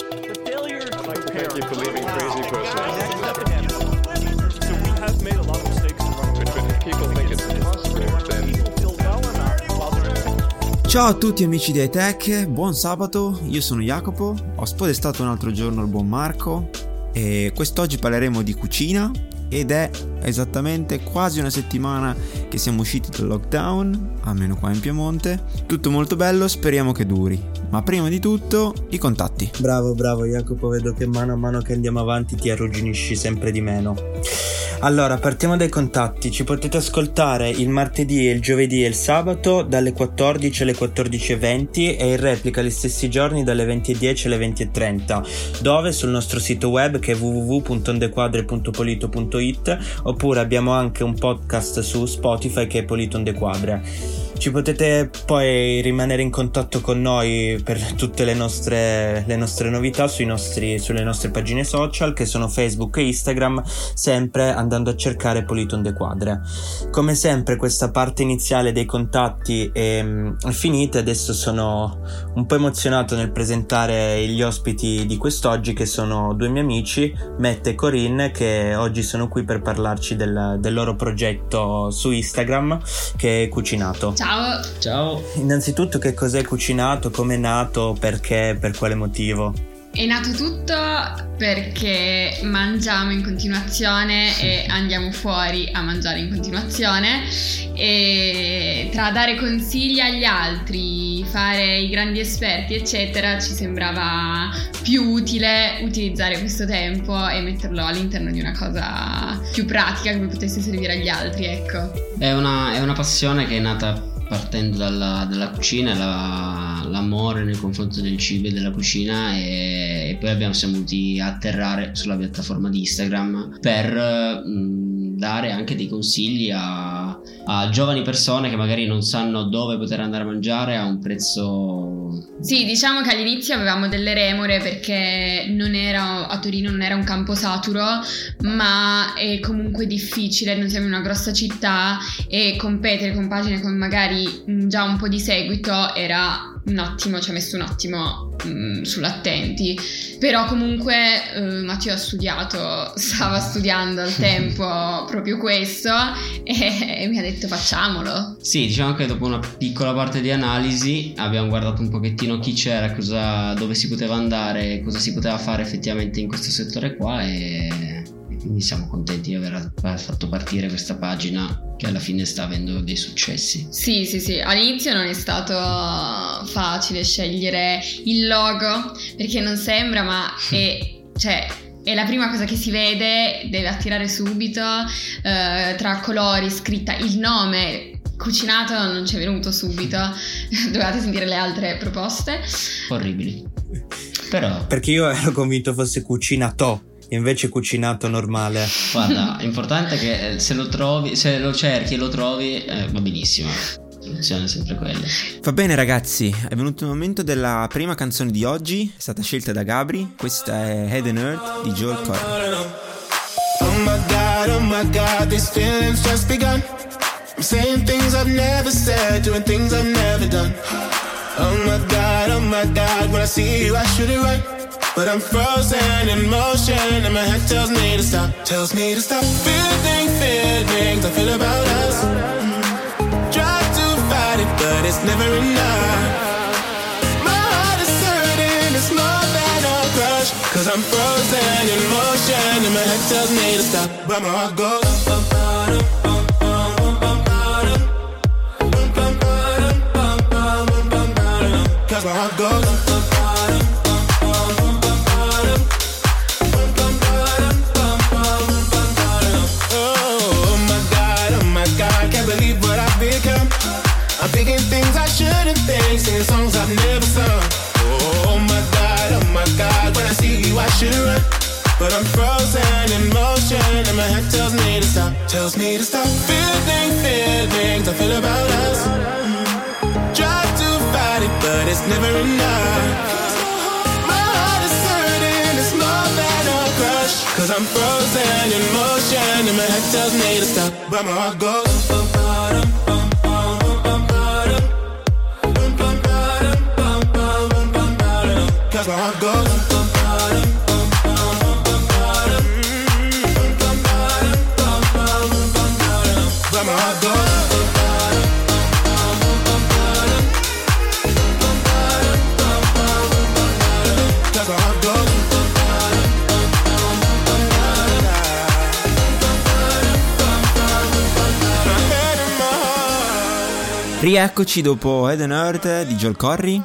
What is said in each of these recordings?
The failure to prepare. Thank you for leaving crazy person. So we have made a lot of mistakes in running. But if people think it's impossible, then People feel well enough while they're Ciao a tutti amici di iTech, buon sabato, io sono Jacopo, ho spodestato un altro giorno il buon Marco e quest'oggi parleremo di cucina ed è esattamente quasi una settimana che siamo usciti dal lockdown, almeno qua in Piemonte, tutto molto bello, speriamo che duri, ma prima di tutto i contatti. Bravo Jacopo, vedo che mano a mano che andiamo avanti ti arrugginisci sempre di meno. Allora, partiamo dai contatti. Ci potete ascoltare il martedì, il giovedì e il sabato dalle 14 alle 14:20 e in replica gli stessi giorni dalle 20:10 alle 20:30, dove sul nostro sito web che è www.ondequadre.polito.it, oppure abbiamo anche un podcast su Spotify che è Polito on the Quadre. Ci potete poi rimanere in contatto con noi per tutte le nostre novità sulle nostre pagine social che sono Facebook e Instagram, sempre andando a cercare Polito on the Quadre. Come sempre questa parte iniziale dei contatti è finita, adesso sono un po' emozionato nel presentare gli ospiti di quest'oggi, che sono due miei amici, Matt e Corinne, che oggi sono qui per parlarci del loro progetto su Instagram che è Cucinato. Ciao. Innanzitutto, che cos'è Cucinato, come è nato, perché, per quale motivo? È nato tutto perché mangiamo in continuazione e andiamo fuori a mangiare in continuazione, e tra dare consigli agli altri, fare i grandi esperti eccetera, ci sembrava più utile utilizzare questo tempo e metterlo all'interno di una cosa più pratica che potesse servire agli altri, ecco. È una passione che è nata partendo dalla cucina, l'amore nei confronti del cibo e della cucina, e poi siamo voluti atterrare sulla piattaforma di Instagram per dare anche dei consigli a giovani persone che magari non sanno dove poter andare a mangiare a un prezzo. Sì, diciamo che all'inizio avevamo delle remore perché a Torino non era un campo saturo, ma è comunque difficile, non siamo in una grossa città e competere con pagine con magari già un po' di seguito era un attimo, ci ha messo un attimo sull'attenti. Però comunque Matteo stava studiando al tempo proprio questo e mi ha detto facciamolo. Sì, diciamo che dopo una piccola parte di analisi abbiamo guardato un pochettino chi c'era, dove si poteva andare, cosa si poteva fare effettivamente in questo settore qua, e quindi siamo contenti di aver fatto partire questa pagina che alla fine sta avendo dei successi. Sì, all'inizio non è stato facile scegliere il logo perché non sembra, ma è la prima cosa che si vede, deve attirare subito, tra colori, scritta, il nome Cucinato non ci è venuto subito, dovevate sentire le altre proposte orribili, però perché io ero convinto fosse Cucinato, invece Cucinato normale. Guarda, l'importante è che se lo cerchi e lo trovi, va benissimo. La soluzione è sempre quella. Va bene ragazzi, è venuto il momento della prima canzone di oggi, è stata scelta da Gabri, questa è Head and Earth di Joel Corey. Oh my god, these feelings just begun. I'm saying things I've never said, doing things I've never done. Oh my god, when I see you I should it right, but I'm frozen in motion and my head tells me to stop feeling feelings I feel about us. Try to fight it but it's never enough. My heart is hurting, it's more than a crush, 'cause I'm frozen in motion and my head tells me to stop, but my heart goes 'cause my heart goes. I'm thinking things I shouldn't think, singing songs I've never sung. Oh my god, when I see you I should run, but I'm frozen in motion and my head tells me to stop feeling feelings I feel about us. Try to fight it but it's never enough. My heart is hurting, it's more than a crush, 'cause I'm frozen in motion and my head tells me to stop, but my heart goes. Cause my heart goes Where my heart goes. That's my heart goes. Rieccoci dopo Head and Earth di Joel Corry.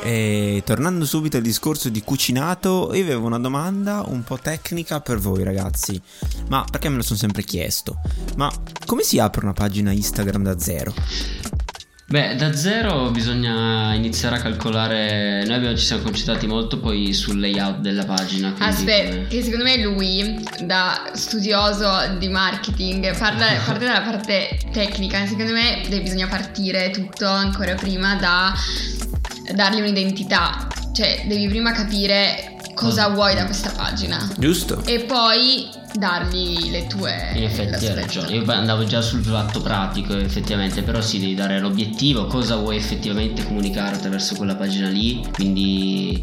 E tornando subito al discorso di cucinato, io avevo una domanda un po' tecnica per voi ragazzi, ma perché me lo sono sempre chiesto. Ma come si apre una pagina Instagram da zero? Beh, da zero bisogna iniziare a calcolare. Noi ci siamo concentrati molto poi sul layout della pagina. Aspetta, che secondo me lui, da studioso di marketing, parte dalla parte tecnica. Secondo me bisogna partire tutto ancora prima da dargli un'identità. Cioè, devi prima capire cosa vuoi da questa pagina. Giusto. E poi dargli le tue. In effetti hai ragione. Io andavo già sul fatto pratico effettivamente, però sì, devi dare l'obiettivo, cosa vuoi effettivamente comunicare attraverso quella pagina lì, quindi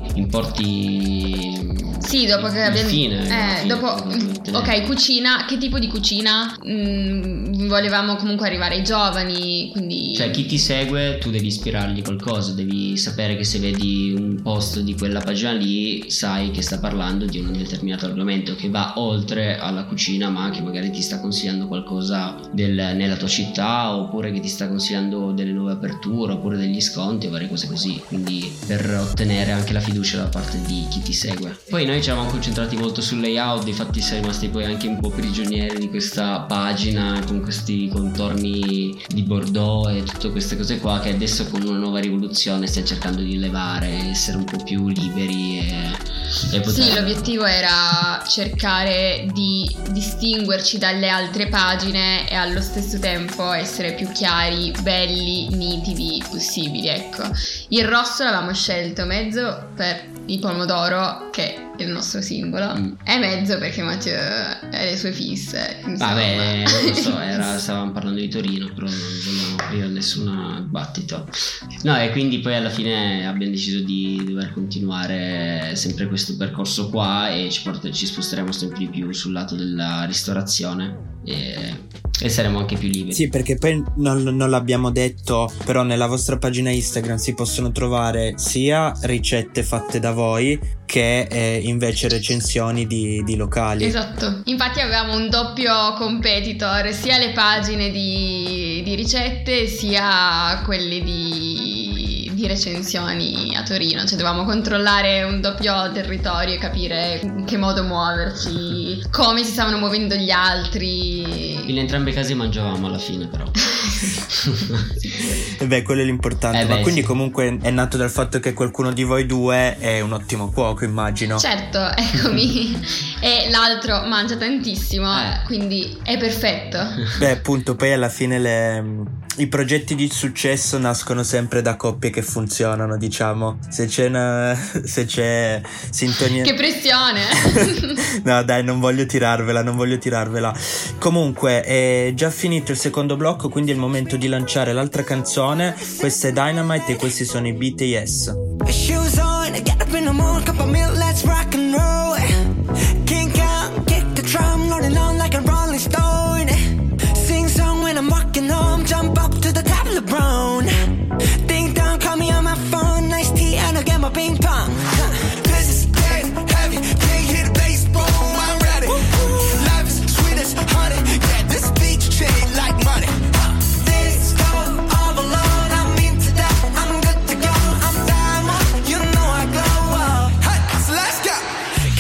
importi. Sì, dopo che abbiamo fine, dopo ok, cucina, che tipo di cucina? Volevamo comunque arrivare ai giovani, quindi cioè chi ti segue tu devi ispirargli qualcosa, devi sapere che se vedi un post di quella pagina lì sai che sta parlando di un determinato argomento che va oltre alla cucina, ma che magari ti sta consigliando qualcosa nella tua città, oppure che ti sta consigliando delle nuove aperture oppure degli sconti o varie cose così, quindi per ottenere anche la fiducia da parte di chi ti segue. Poi noi ci eravamo concentrati molto sul layout, infatti siamo rimasti poi anche un po' prigionieri di questa pagina con questi contorni di Bordeaux e tutte queste cose qua, che adesso con una nuova rivoluzione stiamo cercando di levare, essere un po' più liberi e poter... Sì, l'obiettivo era cercare di distinguerci dalle altre pagine e allo stesso tempo essere più chiari, belli, nitidi possibili, ecco. Il rosso l'avevamo scelto mezzo per il pomodoro, che è il nostro simbolo, e mezzo perché Matteo ha le sue fisse, insomma. Vabbè, non lo so, stavamo parlando di Torino, però non vogliamo aprire nessun dibattito. No, e quindi poi alla fine abbiamo deciso di dover continuare sempre questo percorso qua e ci sposteremo sempre di più sul lato della ristorazione e saremo anche più liberi. Sì, perché poi non l'abbiamo detto, però nella vostra pagina Instagram si possono trovare sia ricette fatte da voi che invece recensioni di locali. Esatto, infatti avevamo un doppio competitor, sia le pagine di ricette sia quelle di recensioni a Torino, cioè dovevamo controllare un doppio territorio e capire in che modo muoverci, come si stavano muovendo gli altri. In entrambi i casi mangiavamo alla fine, però. E beh, quello è l'importante. Ma quindi sì. Comunque è nato dal fatto che qualcuno di voi due è un ottimo cuoco, immagino. Certo, eccomi. E l'altro mangia tantissimo, quindi è perfetto. Beh, appunto, poi alla fine i progetti di successo nascono sempre da coppie che funzionano, diciamo. Se c'è sintonia. Che pressione. No dai, non voglio tirarvela. Comunque è già finito il secondo blocco, quindi è il momento di lanciare l'altra canzone. Questa è Dynamite e questi sono i BTS. Shoes on, get up in the morning, cup of milk, let's rock and roll. King Kong, kick the drum, rolling on like a rolling stone. Sing song when I'm walking home, jump up to the top of the brown. Ding dong, call me on my phone, nice tea and I'll get my ping pong. This is dead heavy, can't hear the bass, boom, I'm ready. Life is sweet as honey, yeah, this beat chain like money. This go all alone, I'm into that, I'm good to go, I'm diamond, you know I glow up. Hey, so let's go.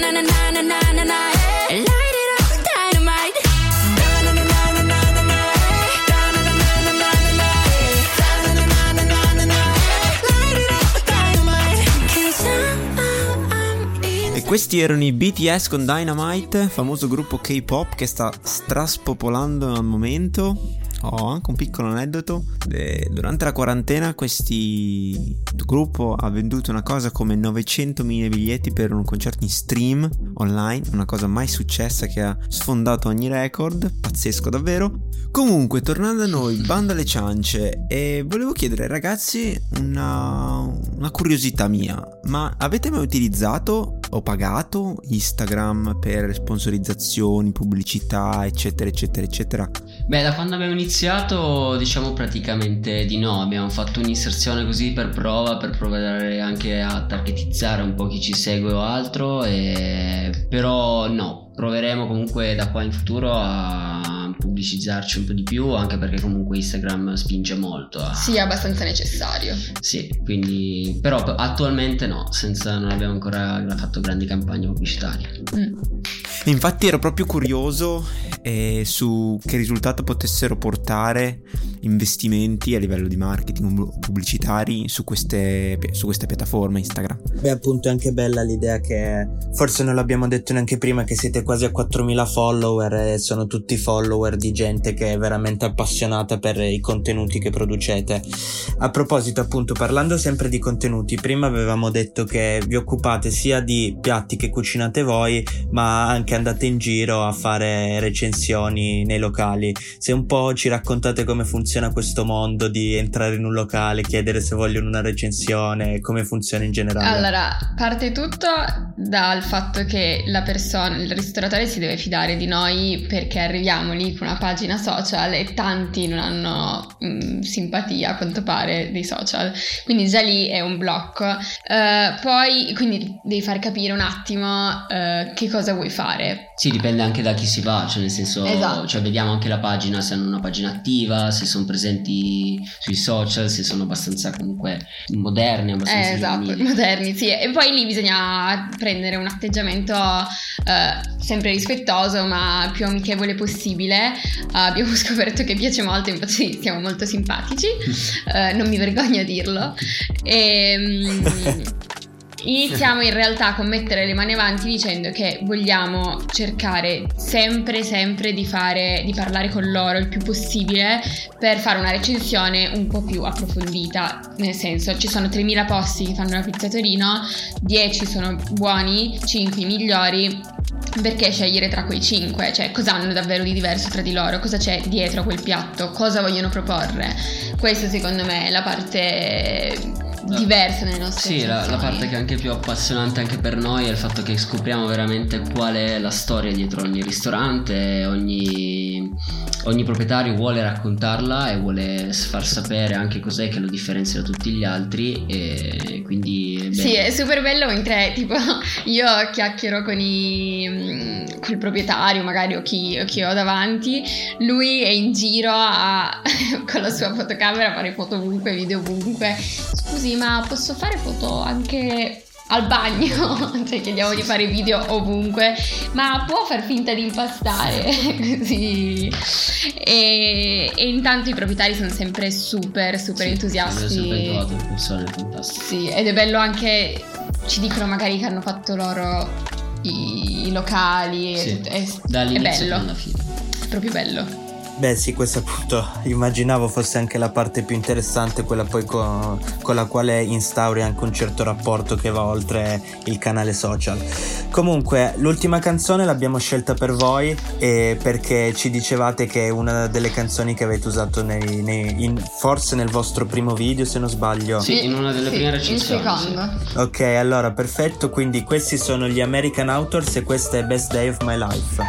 na na na na na na na. Light it up with dynamite. Na na na na na na na. Na na na na na na na. Na na na na na na na. Light it up with dynamite. 'Cause I'm in. E questi erano i BTS con Dynamite, famoso gruppo K-pop che sta straspopolando al momento. Ho anche un piccolo aneddoto. Durante la quarantena questo gruppo ha venduto una cosa come 900.000 biglietti per un concerto in stream online, una cosa mai successa che ha sfondato ogni record, pazzesco davvero. Comunque, tornando a noi, bando alle ciance, e volevo chiedere ai ragazzi una curiosità mia, ma avete mai utilizzato o pagato Instagram per sponsorizzazioni, pubblicità, eccetera eccetera eccetera? Beh, da quando abbiamo iniziato diciamo praticamente di no, abbiamo fatto un'inserzione così per prova, per provare anche a targetizzare un po' chi ci segue o altro, però no, proveremo comunque da qua in futuro a pubblicizzarci un po' di più, anche perché comunque Instagram spinge molto Sì, è abbastanza necessario. Sì, quindi però attualmente no, non abbiamo ancora fatto grandi campagne pubblicitarie. Infatti ero proprio curioso su che risultato potessero portare investimenti a livello di marketing pubblicitari su queste piattaforme Instagram. Beh, appunto è anche bella l'idea che forse non l'abbiamo detto neanche prima, che siete quasi a 4.000 follower e sono tutti follower di gente che è veramente appassionata per i contenuti che producete. A proposito, appunto, parlando sempre di contenuti, prima avevamo detto che vi occupate sia di piatti che cucinate voi, ma anche andate in giro a fare recensioni nei locali. Se un po' ci raccontate come funziona questo mondo di entrare in un locale, chiedere se vogliono una recensione, come funziona in generale. Allora, parte tutto dal fatto che il ristoratore si deve fidare di noi, perché arriviamo lì con una pagina social e tanti non hanno simpatia a quanto pare dei social, quindi già lì è un blocco. Poi quindi devi far capire un attimo che cosa vuoi fare. Sì, dipende anche da chi si va, cioè nel senso, esatto. Cioè vediamo anche la pagina, se hanno una pagina attiva, se sono presenti sui social, se sono abbastanza comunque moderni, abbastanza esatto, giovanili. moderni, sì. E poi lì bisogna prendere un atteggiamento sempre rispettoso ma più amichevole possibile. Abbiamo scoperto che piace molto, infatti siamo molto simpatici, non mi vergogno a dirlo. Iniziamo in realtà con mettere le mani avanti dicendo che vogliamo cercare sempre di parlare con loro il più possibile per fare una recensione un po' più approfondita, nel senso, ci sono 3.000 posti che fanno la pizza a Torino, 10 sono buoni, 5 i migliori. Perché scegliere tra quei 5? Cioè, cosa hanno davvero di diverso tra di loro? Cosa c'è dietro a quel piatto? Cosa vogliono proporre? Questa secondo me è la parte diversa nelle nostre la parte che è anche più appassionante anche per noi è il fatto che scopriamo veramente qual è la storia dietro ogni ristorante. Ogni proprietario vuole raccontarla e vuole far sapere anche cos'è che lo differenzia da tutti gli altri, e quindi sì, è super bello mentre tipo io chiacchiero con il proprietario magari o chi ho davanti, lui è in giro con la sua fotocamera a fare foto ovunque, video ovunque. Scusi, ma posso fare foto anche al bagno? Cioè, chiediamo di fare video ovunque, ma può far finta di impastare? Così. E intanto i proprietari sono sempre super entusiasti. Sono sempre trovato le persone fantastiche. Sì, ed è bello anche, ci dicono magari che hanno fatto loro i locali, sì, è dall'inizio bello, alla fine. è proprio bello. Beh sì, questa appunto immaginavo fosse anche la parte più interessante, quella poi con la quale instauri anche un certo rapporto che va oltre il canale social. Comunque l'ultima canzone l'abbiamo scelta per voi, perché ci dicevate che è una delle canzoni che avete usato forse nel vostro primo video, se non sbaglio. Sì, in una delle prime recensioni. Il secondo. Sì. Ok, allora perfetto, quindi questi sono gli American Authors e questa è Best Day of My Life.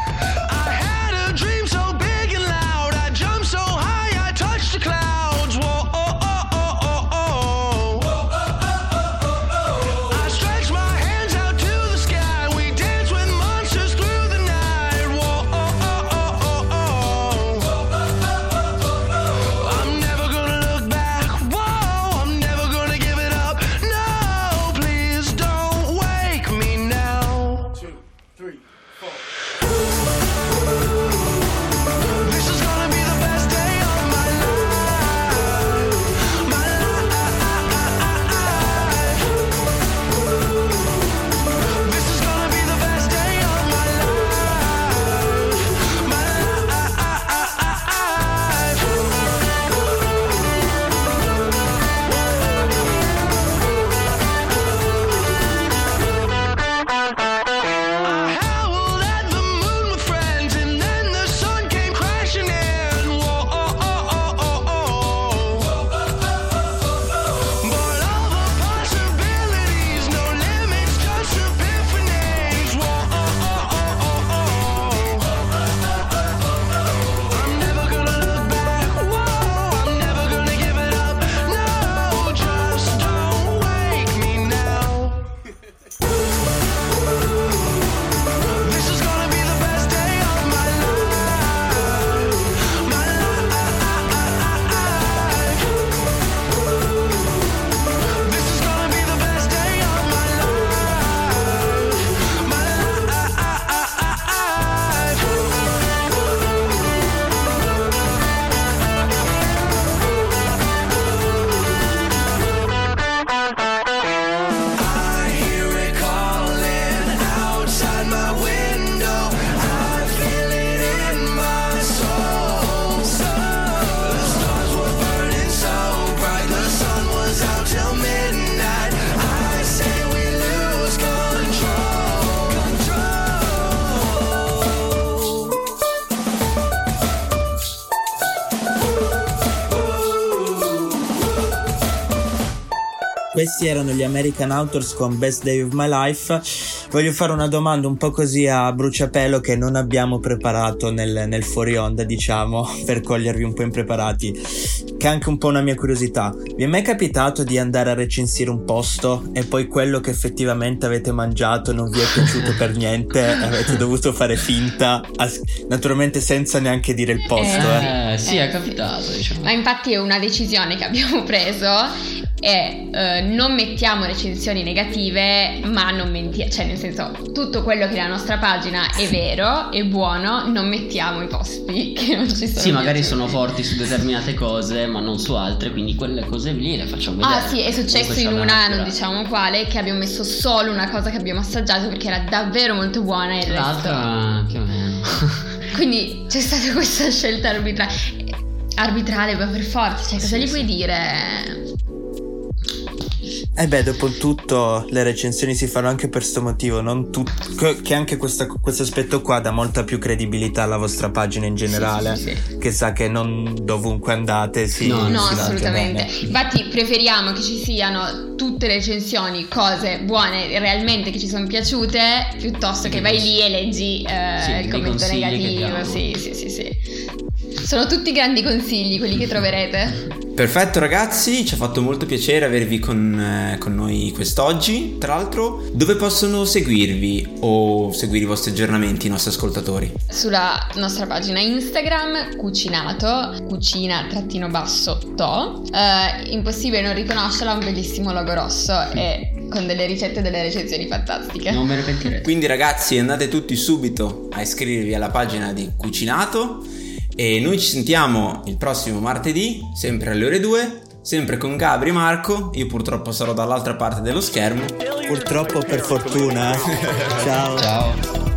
questi erano gli American Authors con Best Day of My Life. Voglio fare una domanda un po' così a bruciapelo che non abbiamo preparato nel fuori onda, diciamo, per cogliervi un po' impreparati, che è anche un po' una mia curiosità. Vi è mai capitato di andare a recensire un posto e poi quello che effettivamente avete mangiato non vi è piaciuto per niente e avete dovuto fare finta, naturalmente senza neanche dire il posto? Sì, è capitato, diciamo. Ma infatti è una decisione che abbiamo preso e non mettiamo recensioni negative, ma non mentiamo, cioè nel senso, tutto quello che la nostra pagina è vero, è buono, non mettiamo i posti che non ci sono. Sì, magari sono forti su determinate cose ma non su altre, quindi quelle cose lì le facciamo vedere. Ah sì, è successo in una, non diciamo quale, che abbiamo messo solo una cosa che abbiamo assaggiato perché era davvero molto buona e il l'altra più o meno. Quindi c'è stata questa scelta arbitrale, ma per forza, cioè cosa gli puoi dire? Dopo tutto le recensioni si fanno anche per sto motivo, non che anche questo aspetto qua dà molta più credibilità alla vostra pagina in generale, sì. Che sa che non dovunque andate no, assolutamente. Infatti preferiamo che ci siano tutte le recensioni, cose buone realmente che ci sono piaciute, piuttosto che vai lì e leggi il commento negativo. Sì. Sono tutti grandi consigli quelli che troverete. Perfetto ragazzi, ci ha fatto molto piacere avervi con noi quest'oggi. Tra l'altro, dove possono seguirvi o seguire i vostri aggiornamenti i nostri ascoltatori? Sulla nostra pagina Instagram, Cucinato, cucina_to. Impossibile non riconoscerla, un bellissimo logo rosso e con delle ricette e delle recensioni fantastiche. Non me ne pentirete. Quindi ragazzi, andate tutti subito a iscrivervi alla pagina di Cucinato. E noi ci sentiamo il prossimo martedì, sempre alle ore 2, sempre con Gabri e Marco. Io purtroppo sarò dall'altra parte dello schermo. Purtroppo, per fortuna. Ciao.